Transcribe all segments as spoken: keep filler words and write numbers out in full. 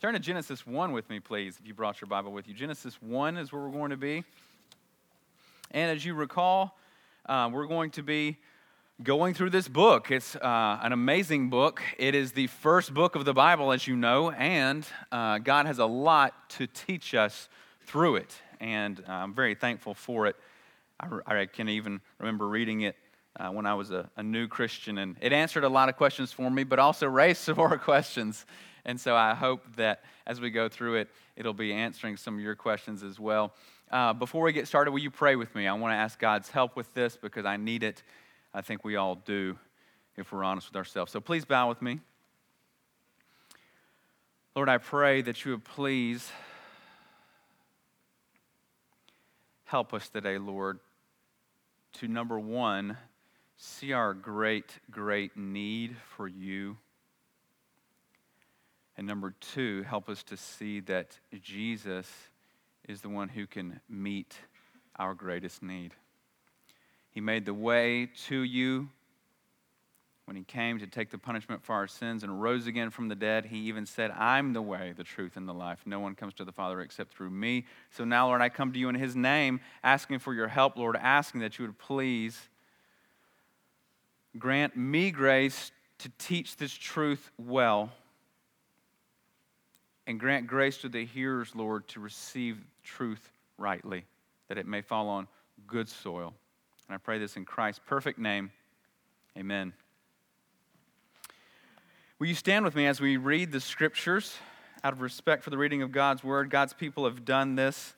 Turn to Genesis one with me, please, if you brought your Bible with you. Genesis one is where we're going to be. And as you recall, uh, we're going to be going through this book. It's uh, an amazing book. It is the first book of the Bible, as you know, and uh, God has a lot to teach us through it. And uh, I'm very thankful for it. I, I can even remember reading it uh, when I was a, a new Christian, and it answered a lot of questions for me, but also raised some more questions. And so I hope that as we go through it, it'll be answering some of your questions as well. Uh, before we get started, will you pray with me? I want to ask God's help with this because I need it. I think we all do if we're honest with ourselves. So please bow with me. Lord, I pray that you would please help us today, Lord, to number one, see our great, great need for you. And number two, help us to see that Jesus is the one who can meet our greatest need. He made the way to you when he came to take the punishment for our sins and rose again from the dead. He even said, I'm the way, the truth, and the life. No one comes to the Father except through me. So now, Lord, I come to you in his name, asking for your help, Lord, asking that you would please grant me grace to teach this truth well, and grant grace to the hearers, Lord, to receive truth rightly, that it may fall on good soil. And I pray this in Christ's perfect name. Amen. Will you stand with me as we read the scriptures out of respect for the reading of God's word? God's people have done this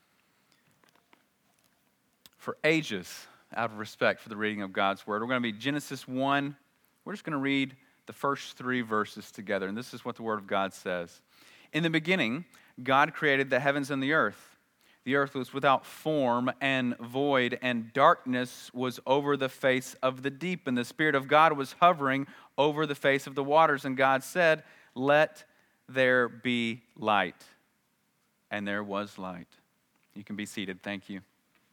for ages out of respect for the reading of God's word. We're going to be Genesis one. We're just going to read the first three verses together, and this is what the word of God says. In the beginning, God created the heavens and the earth. The earth was without form and void, and darkness was over the face of the deep. And the Spirit of God was hovering over the face of the waters. And God said, let there be light. And there was light. You can be seated. Thank you.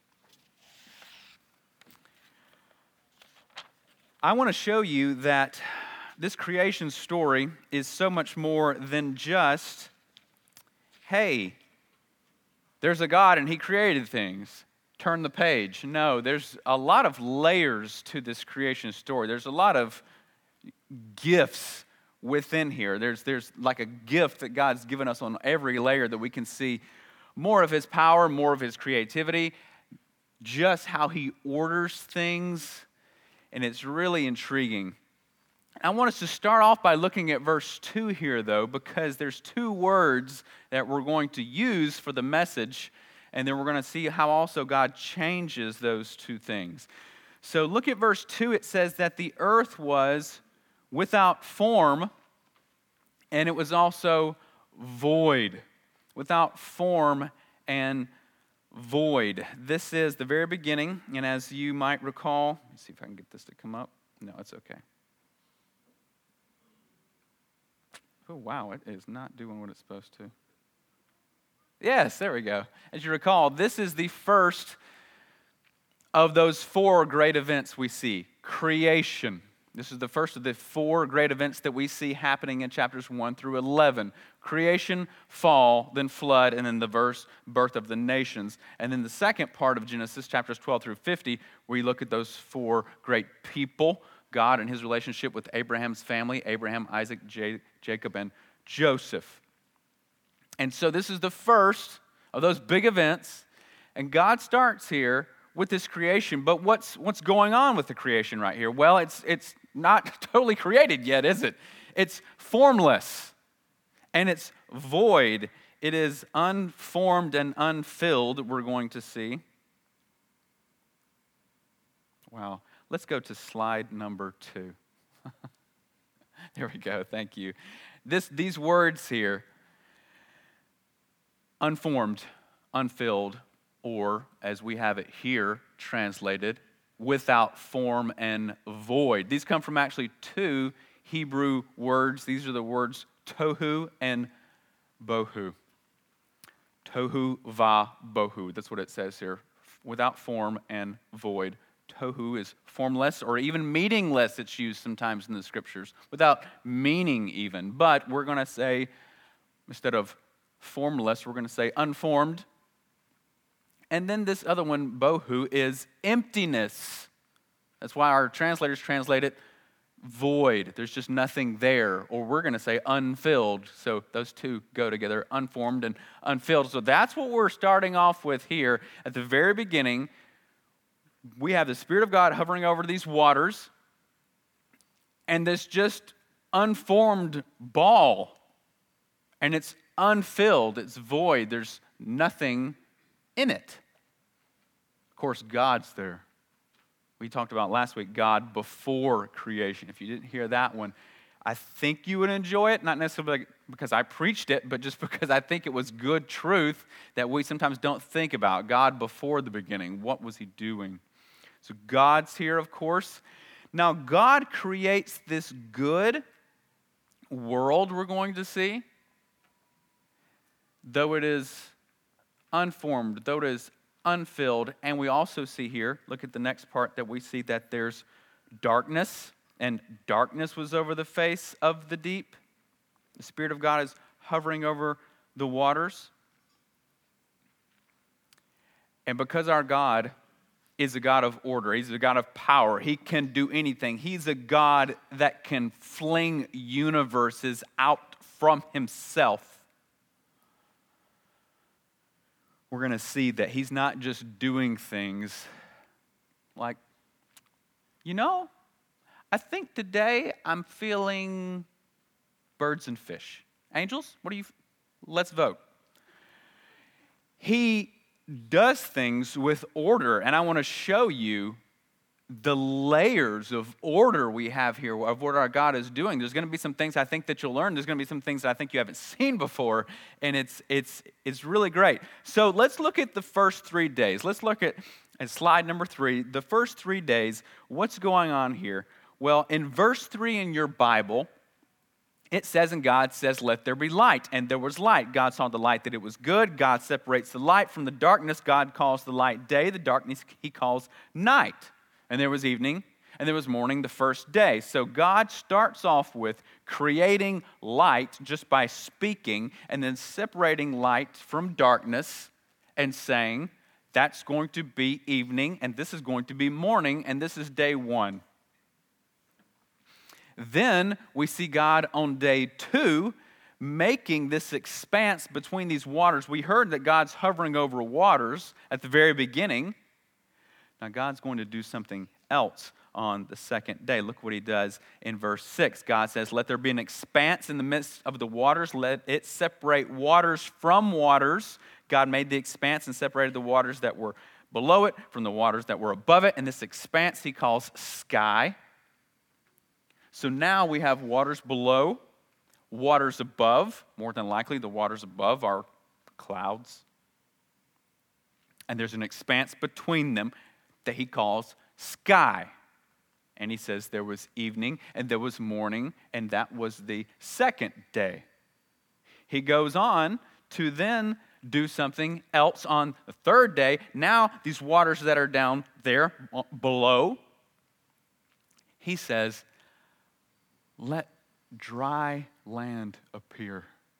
I want to show you that this creation story is so much more than just, hey, there's a God and he created things. Turn the page. No, there's a lot of layers to this creation story. There's a lot of gifts within here. There's, there's like a gift that God's given us on every layer that we can see more of his power, more of his creativity, just how he orders things, and it's really intriguing. I want us to start off by looking at verse two here, though, because there's two words that we're going to use for the message, and then we're going to see how also God changes those two things. So look at verse two. It says that the earth was without form, and it was also void. Without form and void. This is the very beginning, and as you might recall, let's see if I can get this to come up. No, it's okay. Oh, wow, it is not doing what it's supposed to. Yes, there we go. As you recall, this is the first of those four great events we see. Creation. This is the first of the four great events that we see happening in chapters one through eleven. Creation, fall, then flood, and then the verse, birth of the nations. And then the second part of Genesis, chapters twelve through fifty, where you look at those four great people, God and his relationship with Abraham's family, Abraham, Isaac, J- Jacob, and Joseph. And so this is the first of those big events, and God starts here with this creation. But what's what's going on with the creation right here? Well, it's it's not totally created yet, is it? It's formless, and it's void. It is unformed and unfilled, we're going to see. Wow. Let's go to slide number two. There we go. Thank you. This, these words here, unformed, unfilled, or as we have it here translated, without form and void. These come from actually two Hebrew words. These are the words tohu and bohu. Tohu va bohu. That's what it says here. Without form and void. Tohu is formless or even meaningless. It's used sometimes in the scriptures. Without meaning even. But we're going to say Instead of formless, we're going to say unformed. And then this other one, bohu, is emptiness. That's why our translators translate it void. There's just nothing there. Or we're going to say unfilled. So those two go together, unformed and unfilled. So that's what we're starting off with here. At the very beginning, we have the Spirit of God hovering over these waters, and this just unformed ball. And it's unfilled. It's void. There's nothing in it. Of course, God's there. We talked about last week, God before creation. If you didn't hear that one, I think you would enjoy it, not necessarily because I preached it, but just because I think it was good truth that we sometimes don't think about. God before the beginning, what was he doing? So God's here, of course. Now, God creates this good world we're going to see, though it is unformed, though it is unfilled. And we also see here, look at the next part, that we see that there's darkness, and darkness was over the face of the deep. The Spirit of God is hovering over the waters. And because our God is a God of order, he's a God of power, he can do anything. He's a God that can fling universes out from himself. We're going to see that he's not just doing things like, you know, I think today I'm feeling birds and fish. Angels, what do you, let's vote. He does things with order, and I want to show you the layers of order we have here of what our God is doing. There's going to be some things I think that you'll learn. There's going to be some things that I think you haven't seen before, and it's it's it's really great. So let's look at the first three days. Let's look at, at slide number three, the first three days. What's going on here? Well, in verse three in your Bible, it says, and God says, let there be light. And there was light. God saw the light that it was good. God separates the light from the darkness. God calls the light day. The darkness he calls night. And there was evening, and there was morning the first day. So God starts off with creating light just by speaking, and then separating light from darkness and saying, that's going to be evening, and this is going to be morning, and this is day one. Then we see God on day two making this expanse between these waters. We heard that God's hovering over waters at the very beginning. Now God's going to do something else on the second day. Look what he does in verse six. God says, let there be an expanse in the midst of the waters. Let it separate waters from waters. God made the expanse and separated the waters that were below it from the waters that were above it. And this expanse he calls sky. So now we have waters below, waters above. More than likely, the waters above are clouds. And there's an expanse between them that he calls sky. And he says there was evening and there was morning, and that was the second day. He goes on to then do something else on the third day. Now these waters that are down there below, he says, let dry land appear.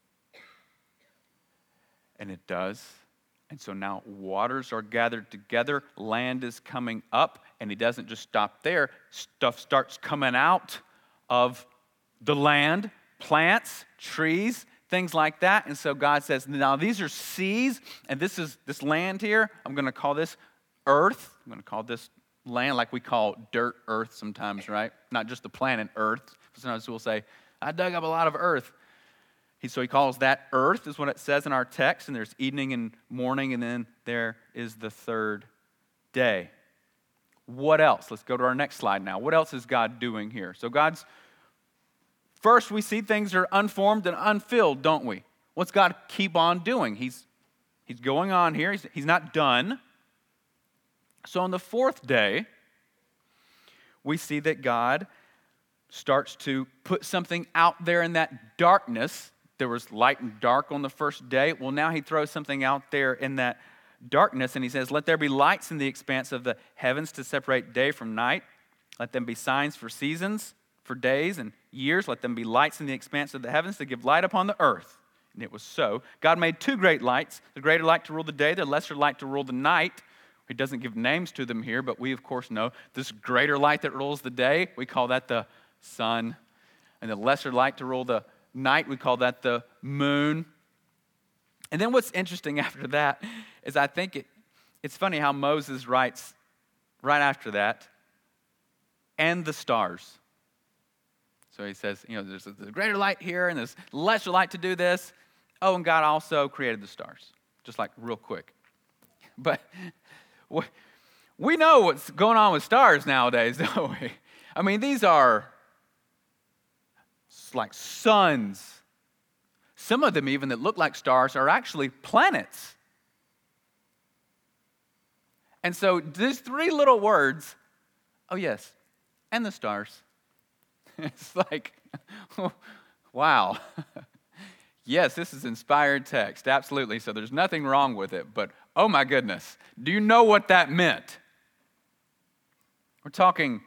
And it does. And so now waters are gathered together, land is coming up, and he doesn't just stop there. Stuff starts coming out of the land, plants, trees, things like that. And so God says, now these are seas, and this is this land here. I'm going to call this earth. I'm going to call this land like we call dirt earth sometimes, right? Not just the planet earth. Sometimes we'll say, I dug up a lot of earth. He, so he calls that earth, is what it says in our text, and there's evening and morning, and then there is the third day. What else? Let's go to our next slide now. What else is God doing here? So God's, first we see things are unformed and unfilled, don't we? What's God keep on doing? He's, he's going on here. He's, he's not done. So on the fourth day, we see that God starts to put something out there in that darkness. There was light and dark on the first day. Well, now he throws something out there in that darkness, and he says, let there be lights in the expanse of the heavens to separate day from night. Let them be signs for seasons, for days and years. Let them be lights in the expanse of the heavens to give light upon the earth. And it was so. God made two great lights, the greater light to rule the day, the lesser light to rule the night. He doesn't give names to them here, but we, of course, know this greater light that rules the day, we call that the sun. And the lesser light to rule the night, we call that the moon. And then what's interesting after that is I think it, it's funny how Moses writes right after that, and the stars. So he says, you know, there's a greater light here and there's lesser light to do this. Oh, and God also created the stars, just like real quick. But we know what's going on with stars nowadays, don't we? I mean, these are like suns. Some of them even that look like stars are actually planets. And so these three little words, oh yes, and the stars. It's like, wow. Yes, this is inspired text, absolutely. So there's nothing wrong with it, but oh my goodness, do you know what that meant? We're talking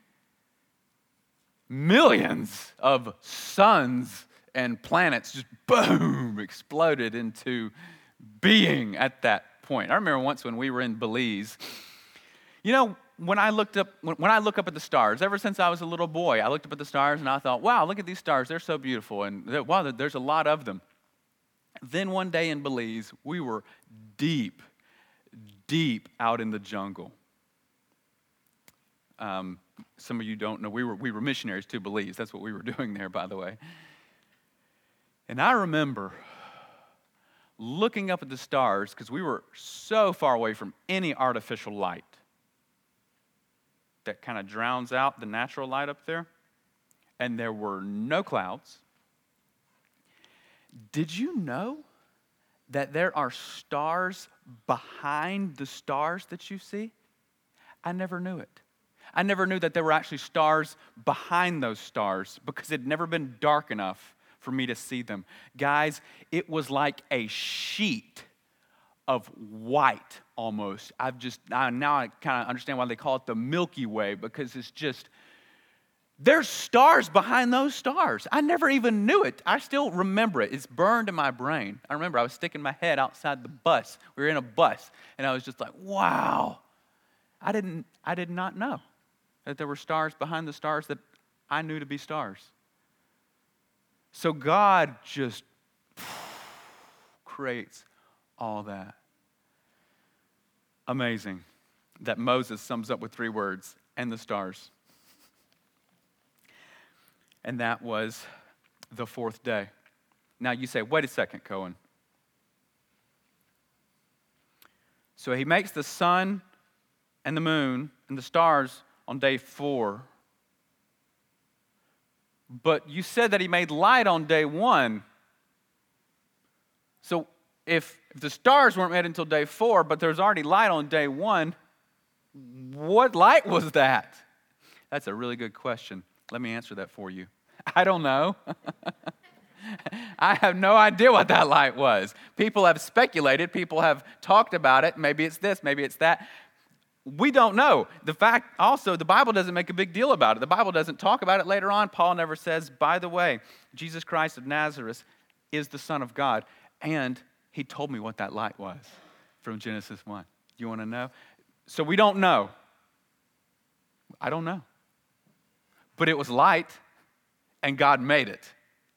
millions of suns and planets just boom, exploded into being at that point. I remember once when we were in Belize, you know, when I looked up, when I look up at the stars, ever since I was a little boy, I looked up at the stars and I thought, wow, look at these stars, they're so beautiful, and wow, there's a lot of them. Then one day in Belize, we were deep, deep out in the jungle. Um, some of you don't know, we were we were missionaries to Belize. That's what we were doing there, by the way. And I remember looking up at the stars because we were so far away from any artificial light that kind of drowns out the natural light up there. And there were no clouds. Did you know that there are stars behind the stars that you see? I never knew it. I never knew that there were actually stars behind those stars because it had never been dark enough for me to see them. Guys, it was like a sheet of white almost. I've just, I, now I kind of understand why they call it the Milky Way, because it's just, there's stars behind those stars. I never even knew it. I still remember it. It's burned in my brain. I remember I was sticking my head outside the bus. We were in a bus, and I was just like, wow. I didn't, I did not know that there were stars behind the stars that I knew to be stars. So God just creates all that. Amazing that Moses sums up with three words, and the stars. And that was the fourth day. Now you say, wait a second, Cohen. So he makes the sun and the moon and the stars on day four. But you said that he made light on day one. So if, if the stars weren't made until day four, but there's already light on day one, what light was that? That's a really good question. Let me answer that for you. I don't know. I have no idea what that light was. People have speculated. People have talked about it. Maybe it's this, maybe it's that. We don't know. The fact also, the Bible doesn't make a big deal about it. The Bible doesn't talk about it later on. Paul never says, by the way, Jesus Christ of Nazareth is the Son of God. And he told me what that light was from Genesis one. You want to know? So we don't know. I don't know. But it was light, and God made it.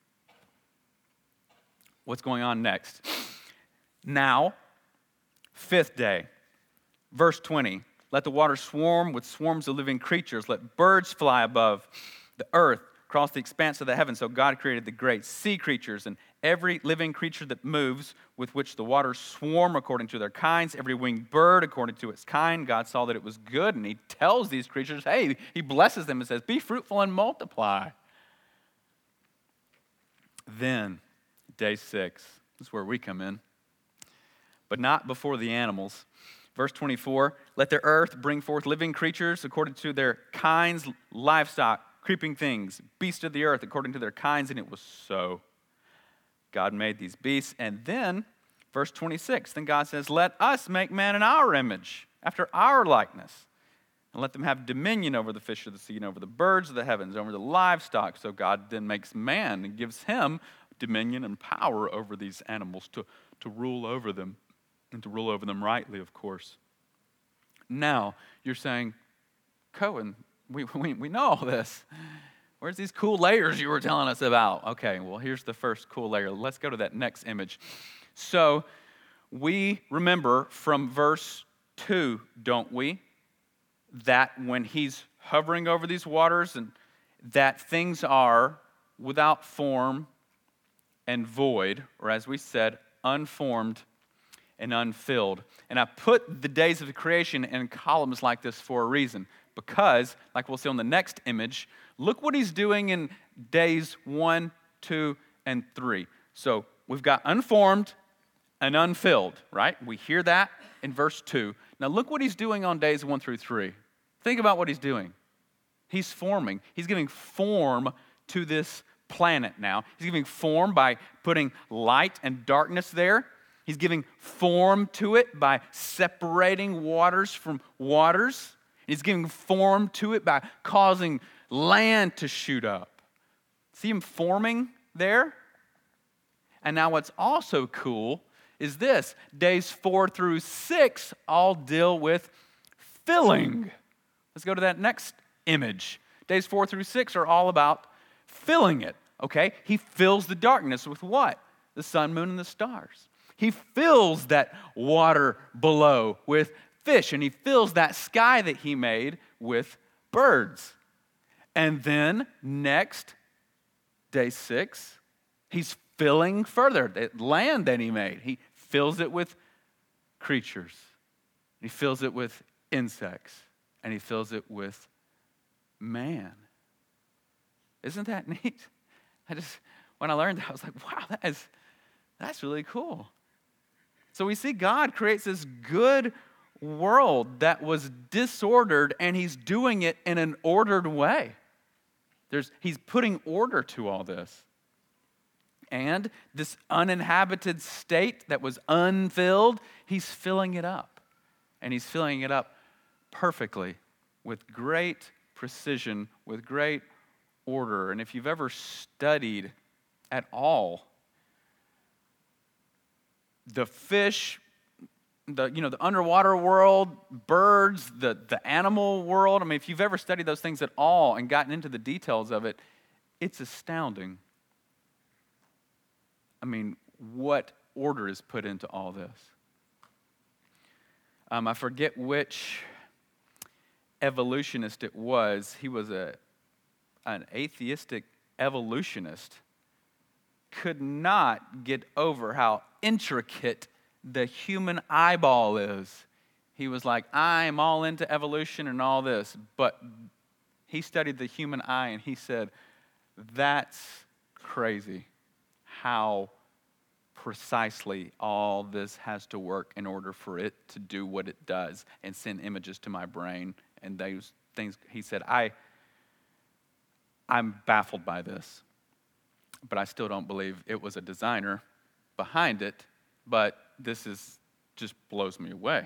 What's going on next? Now, fifth day, verse twenty. Let the waters swarm with swarms of living creatures. Let birds fly above the earth, across the expanse of the heavens. So God created the great sea creatures and every living creature that moves, with which the waters swarm according to their kinds, every winged bird according to its kind. God saw that it was good, and he tells these creatures, hey, he blesses them and says, be fruitful and multiply. Then, day six, this is where we come in, but not before the animals. Verse twenty-four, let the earth bring forth living creatures according to their kinds, livestock, creeping things, beasts of the earth according to their kinds, and it was so. God made these beasts, and then, verse twenty-six, then God says, let us make man in our image, after our likeness, and let them have dominion over the fish of the sea, and over the birds of the heavens, over the livestock. So God then makes man and gives him dominion and power over these animals, to, to rule over them, and to rule over them rightly, of course. Now, you're saying, Cohen, we, we, we know all this. Where's these cool layers you were telling us about? Okay, well, here's the first cool layer. Let's go to that next image. So, we remember from verse two, don't we, that when he's hovering over these waters and that things are without form and void, or as we said, unformed and unfilled. And I put the days of the creation in columns like this for a reason, because, like we'll see on the next image, look what he's doing in days one, two, and three. So we've got unformed and unfilled, right? We hear that in verse two. Now look what he's doing on days one through three. Think about what he's doing. He's forming. He's giving form to this planet now. He's giving form by putting light and darkness there. He's giving form to it by separating waters from waters. He's giving form to it by causing land to shoot up. See him forming there? And now what's also cool is this. Days four through six all deal with filling. Let's go to that next image. Days four through six are all about filling it, okay? He fills the darkness with what? The sun, moon, and the stars. He fills that water below with fish, and he fills that sky that he made with birds. And then next, day six, he's filling further, the land that he made. He fills it with creatures. He fills it with insects. And he fills it with man. Isn't that neat? I just, when I learned that, I was like, wow, that is, that's really cool. So we see God creates this good world that was disordered, and he's doing it in an ordered way. There's, he's putting order to all this. And this uninhabited state that was unfilled, he's filling it up. And he's filling it up perfectly, with great precision, with great order. And if you've ever studied at all the fish, the you know the underwater world, birds, the, the animal world, I mean, if you've ever studied those things at all and gotten into the details of it, it's astounding. I mean, what order is put into all this? Um, I forget which evolutionist it was. He was a an atheistic evolutionist. Could not get over how intricate the human eyeball is. He was like, I'm all into evolution and all this, but he studied the human eye and he said, that's crazy how precisely all this has to work in order for it to do what it does and send images to my brain and those things. He said, I, I'm baffled by this, but I still don't believe it was a designer behind it, but this is just blows me away.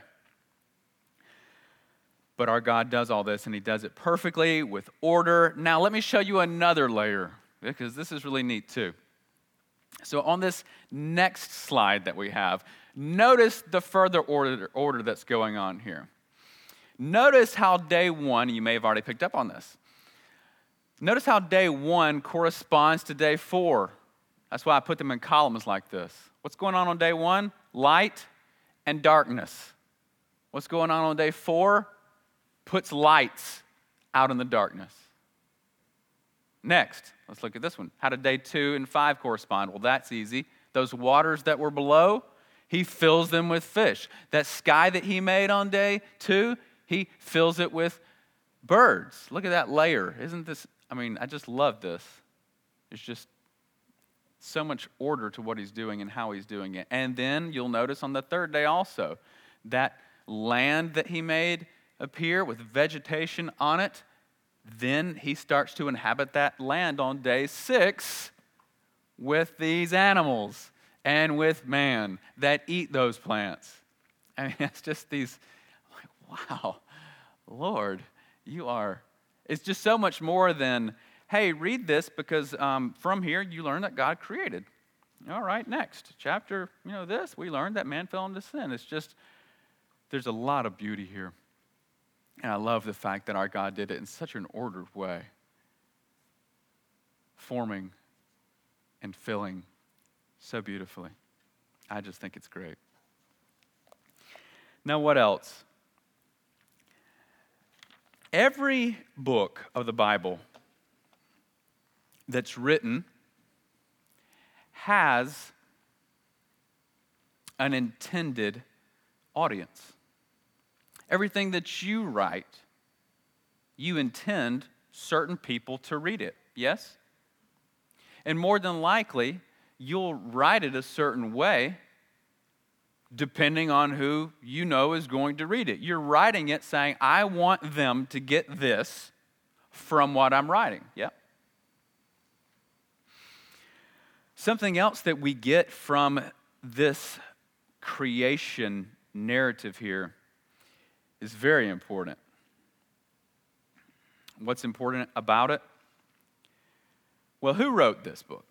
But our God does all this, and he does it perfectly with order. Now, let me show you another layer, because this is really neat too. So on this next slide that we have, notice the further order, order that's going on here. Notice how day one, you may have already picked up on this. Notice how day one corresponds to day four. That's why I put them in columns like this. What's going on on day one? Light and darkness. What's going on on day four? Puts lights out in the darkness. Next, let's look at this one. How did day two and five correspond? Well, that's easy. Those waters that were below, he fills them with fish. That sky that he made on day two, he fills it with birds. Look at that layer. Isn't this, I mean, I just love this. It's just so much order to what he's doing and how he's doing it. And then you'll notice on the third day also, that land that he made appear with vegetation on it, then he starts to inhabit that land on day six with these animals and with man that eat those plants. I mean, it's just these, like, wow, Lord, you are, it's just so much more than, hey, read this because um, from here you learn that God created. All right, next. Chapter, you know, this, we learned that man fell into sin. It's just, there's a lot of beauty here. And I love the fact that our God did it in such an ordered way, forming and filling so beautifully. I just think it's great. Now, what else? Every book of the Bible that's written has an intended audience. Everything that you write, you intend certain people to read it, yes? And more than likely, you'll write it a certain way depending on who you know is going to read it. You're writing it saying, I want them to get this from what I'm writing. Yeah. Something else that we get from this creation narrative here is very important. What's important about it? Well, who wrote this book?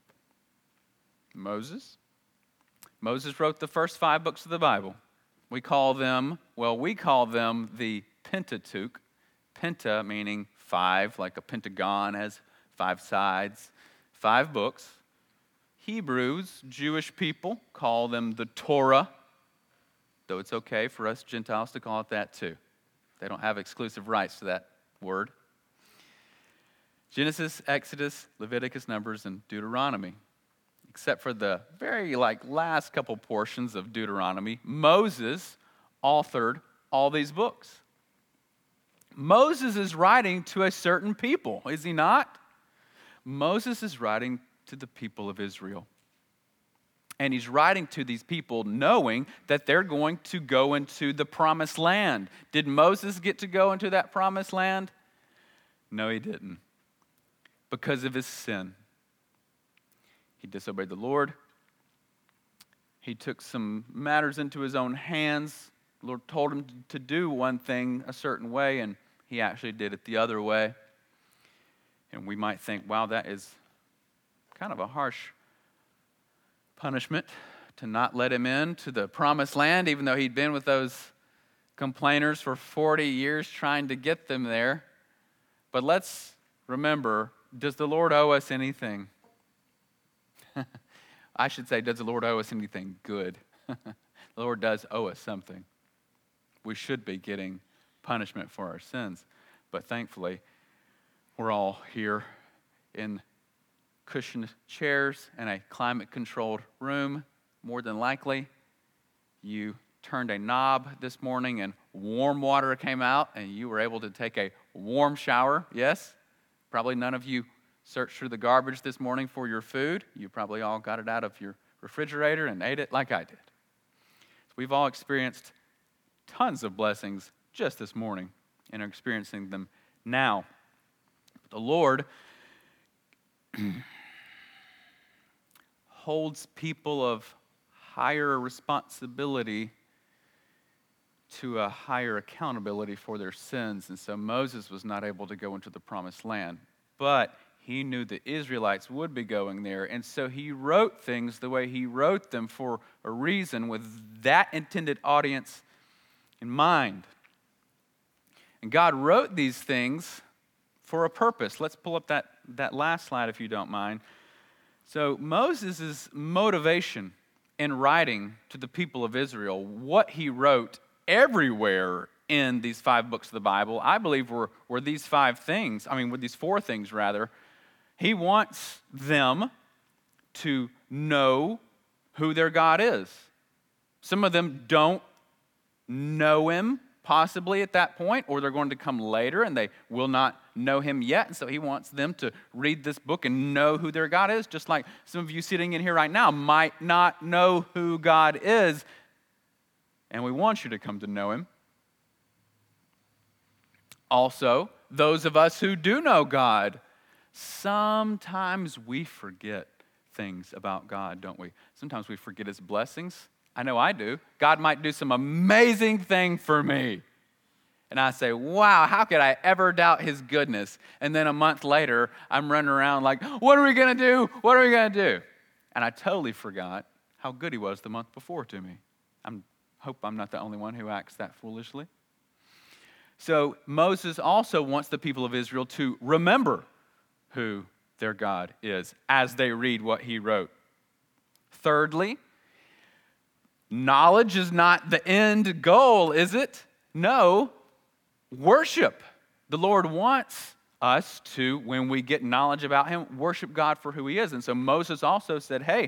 Moses. Moses wrote the first five books of the Bible. We call them, well, we call them the Pentateuch. Penta meaning five, like a pentagon has five sides, five books. Hebrews, Jewish people, call them the Torah, though it's okay for us Gentiles to call it that too. They don't have exclusive rights to that word. Genesis, Exodus, Leviticus, Numbers, and Deuteronomy. Except for the very like last couple portions of Deuteronomy, Moses authored all these books. Moses is writing to a certain people, is he not? Moses is writing to the people of Israel. And he's writing to these people knowing that they're going to go into the promised land. Did Moses get to go into that promised land? No, he didn't. Because of his sin. He disobeyed the Lord. He took some matters into his own hands. The Lord told him to do one thing a certain way, and he actually did it the other way. And we might think, wow, that is kind of a harsh punishment to not let him in to the promised land, even though he'd been with those complainers for forty years trying to get them there. But let's remember, does the Lord owe us anything? I should say, does the Lord owe us anything good? The Lord does owe us something. We should be getting punishment for our sins. But thankfully, we're all here in cushioned chairs in a climate-controlled room. More than likely, you turned a knob this morning and warm water came out and you were able to take a warm shower. Yes? Probably none of you searched through the garbage this morning for your food. You probably all got it out of your refrigerator and ate it like I did. We've all experienced tons of blessings just this morning and are experiencing them now. The Lord holds people of higher responsibility to a higher accountability for their sins. And so Moses was not able to go into the promised land. But he knew the Israelites would be going there, and so he wrote things the way he wrote them for a reason, with that intended audience in mind. And God wrote these things for a purpose. Let's pull up that, that last slide if you don't mind. So Moses' motivation in writing to the people of Israel, what he wrote everywhere in these five books of the Bible, I believe were, were these five things, I mean, were these four things rather. He wants them to know who their God is. Some of them don't know him possibly at that point, or they're going to come later and they will not know him yet. And so he wants them to read this book and know who their God is, just like some of you sitting in here right now might not know who God is. And we want you to come to know him. Also, those of us who do know God, sometimes we forget things about God, don't we? Sometimes we forget his blessings. I know I do. God might do some amazing thing for me. And I say, wow, how could I ever doubt his goodness? And then a month later, I'm running around like, what are we going to do? What are we going to do? and I totally forgot how good he was the month before to me. I hope I'm not the only one who acts that foolishly. So Moses also wants the people of Israel to remember who their God is as they read what he wrote. Thirdly, knowledge is not the end goal, is it? No, worship. The Lord wants us to, when we get knowledge about him, worship God for who he is. And so Moses also said, hey,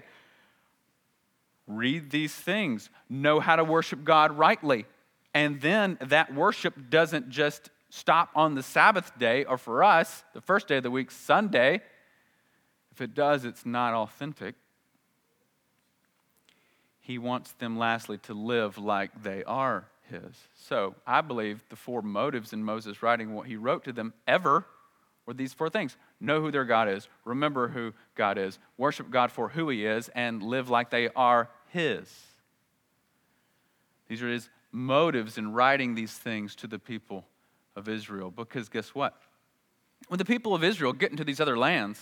read these things, know how to worship God rightly. And then that worship doesn't just stop on the Sabbath day, or for us, the first day of the week, Sunday. If it does, it's not authentic. He wants them, lastly, to live like they are his. So I believe the four motives in Moses writing what he wrote to them ever were these four things. Know who their God is, remember who God is, worship God for who he is, and live like they are his. These are his motives in writing these things to the people of Israel. Because guess what? When the people of Israel get into these other lands,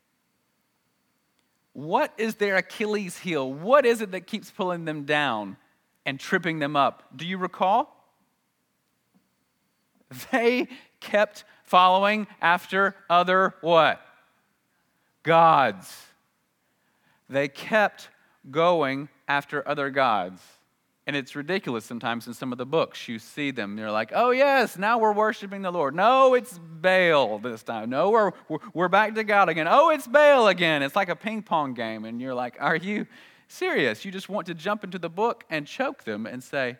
what is their Achilles heel? What is it that keeps pulling them down and tripping them up? Do you recall? They kept following after other what? Gods. They kept going after other gods. And it's ridiculous sometimes in some of the books. You see them, they're like, oh yes, now we're worshiping the Lord. No, it's Baal this time. No, we're, we're back to God again. Oh, it's Baal again. It's like a ping pong game. And you're like, are you serious? You just want to jump into the book and choke them and say,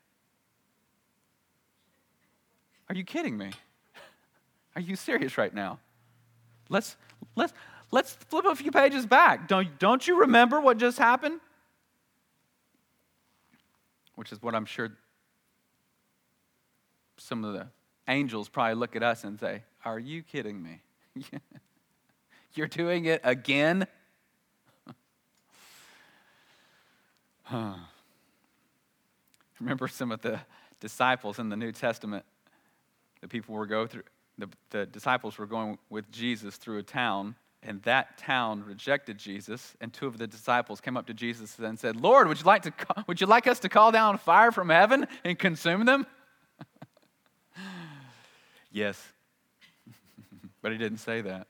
are you kidding me? Are you serious right now? Let's, let's, let's flip a few pages back. Don't, don't you remember what just happened? Which is what I'm sure some of the angels probably look at us and say, are you kidding me? You're doing it again? Huh. Remember some of the disciples in the New Testament. The people were go through, the, the disciples were going with Jesus through a town, and that town rejected Jesus, and two of the disciples came up to Jesus and said, Lord, would you like to call, would you like us to call down fire from heaven and consume them? Yes. But he didn't say that.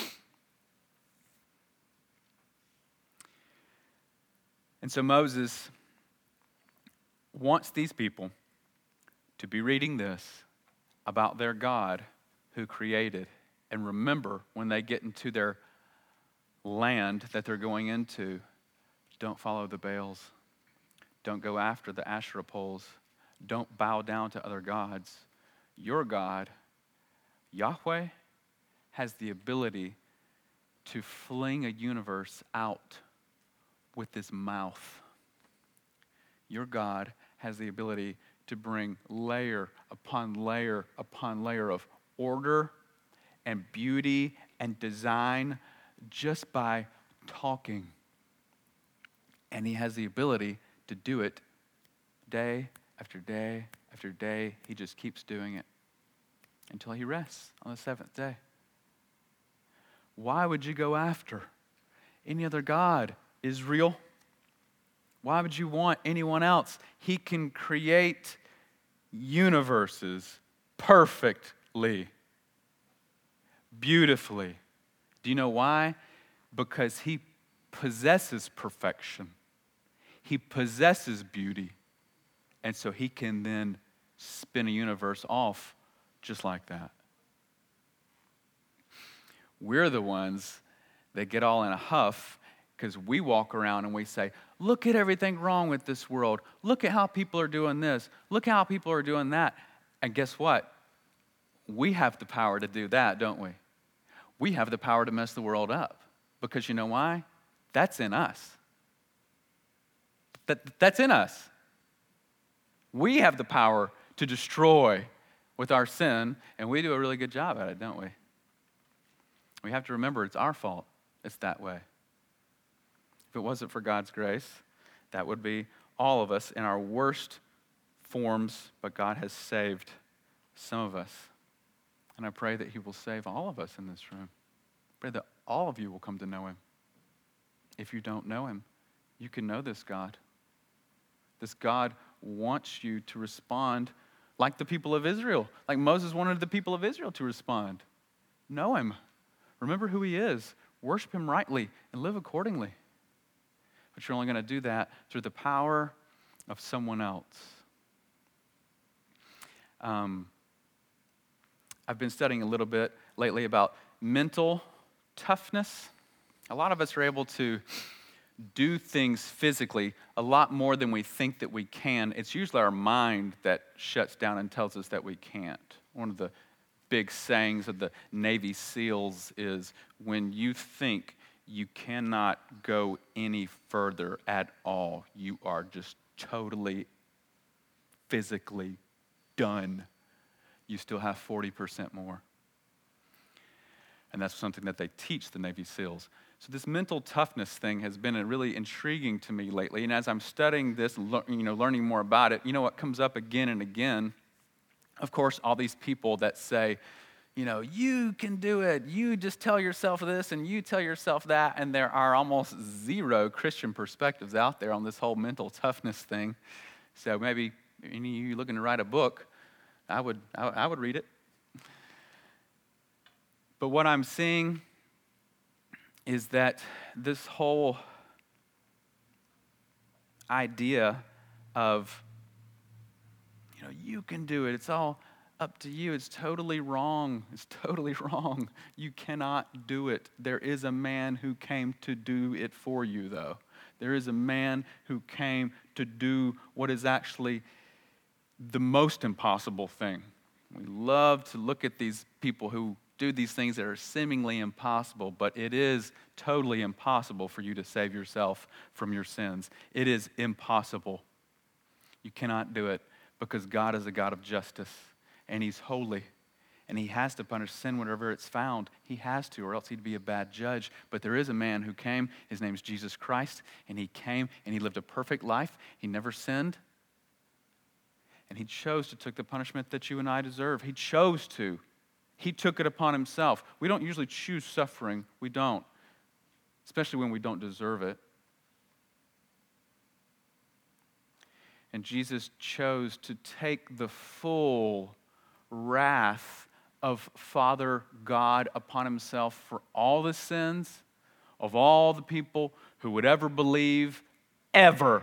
And so Moses wants these people to be reading this about their God who created, and remember when they get into their land that they're going into, don't follow the Baals. Don't go after the Asherah poles. Don't bow down to other gods. Your God, Yahweh, has the ability to fling a universe out with his mouth. Your God has the ability to bring layer upon layer upon layer of order and beauty and design just by talking. And he has the ability to do it day after day after day. He just keeps doing it until he rests on the seventh day. Why would you go after any other god, Israel? Why would you want anyone else? He can create universes perfectly, beautifully. Do you know why? Because he possesses perfection. He possesses beauty. And so he can then spin a universe off just like that. We're the ones that get all in a huff because we walk around and we say, look at everything wrong with this world. Look at how people are doing this. Look how people are doing that. And guess what? We have the power to do that, don't we? We have the power to mess the world up. Because you know why? That's in us. That, that's in us. We have the power to destroy with our sin, and we do a really good job at it, don't we? We have to remember it's our fault it's that way. If it wasn't for God's grace, that would be all of us in our worst forms, but God has saved some of us. And I pray that he will save all of us in this room. I pray that all of you will come to know him. if you don't know him. You can know this God. This God wants you to respond like the people of Israel, like Moses wanted the people of Israel to respond. Know him. Remember who he is. Worship him rightly and live accordingly. But you're only going to do that through the power of someone else. Um, I've been studying a little bit lately about mental toughness. A lot of us are able to do things physically a lot more than we think that we can. It's usually our mind that shuts down and tells us that we can't. One of the big sayings of the Navy SEALs is, when you think you cannot go any further at all, you are just totally physically done. You still have forty percent more. And that's something that they teach the Navy SEALs. So this mental toughness thing has been really intriguing to me lately. And as I'm studying this, you know, learning more about it, you know what comes up again and again? Of course, all these people that say, you know, you can do it. You just tell yourself this and you tell yourself that. And there are almost zero Christian perspectives out there on this whole mental toughness thing. So maybe any of you looking to write a book, I would, I, I would read it. But what I'm seeing is that this whole idea of, you know, you can do it. It's all up to you. It's totally wrong. It's totally wrong. You cannot do it. There is a man who came to do it for you, though. There is a man who came to do what is actually the most impossible thing. We love to look at these people who do these things that are seemingly impossible, but it is totally impossible for you to save yourself from your sins. It is impossible. You cannot do it because God is a God of justice, and he's holy, and he has to punish sin whenever it's found. He has to, or else he'd be a bad judge. But there is a man who came. His name's Jesus Christ, and he came, and he lived a perfect life. He never sinned, and he chose to take the punishment that you and I deserve. He chose to. He took it upon himself. We don't usually choose suffering. We don't, especially when we don't deserve it. And Jesus chose to take the full wrath of Father God upon himself for all the sins of all the people who would ever believe, ever.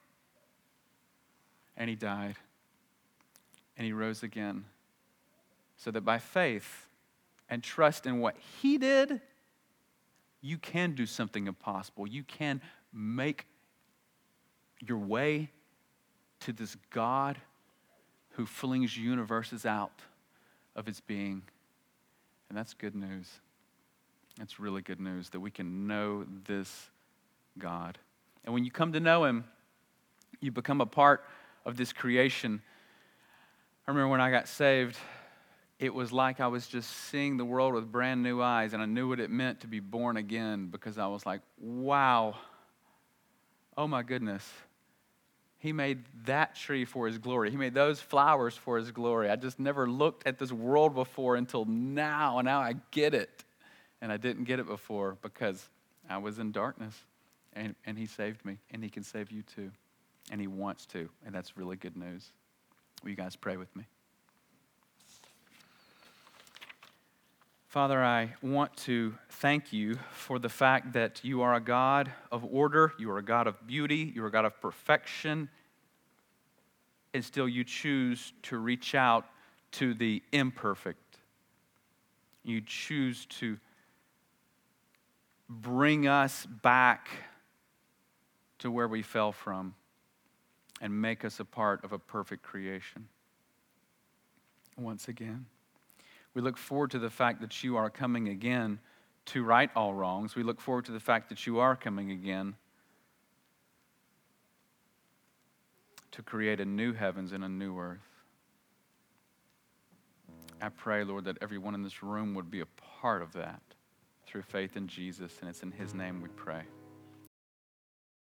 And he died. And he rose again. So that by faith and trust in what he did, you can do something impossible. You can make your way to this God who flings universes out of its being. And that's good news. That's really good news that we can know this God. And when you come to know him, you become a part of this creation. I remember when I got saved, it was like I was just seeing the world with brand new eyes, and I knew what it meant to be born again, because I was like, wow, oh my goodness. He made that tree for his glory. He made those flowers for his glory. I just never looked at this world before until now, and now I get it. And I didn't get it before because I was in darkness, and, and he saved me, and he can save you too, and he wants to, and that's really good news. Will you guys pray with me? Father, I want to thank you for the fact that you are a God of order, you are a God of beauty, you are a God of perfection, and still you choose to reach out to the imperfect. You choose to bring us back to where we fell from and make us a part of a perfect creation. Once again, we look forward to the fact that you are coming again to right all wrongs. We look forward to the fact that you are coming again to create a new heavens and a new earth. I pray, Lord, that everyone in this room would be a part of that through faith in Jesus, and it's in his name we pray.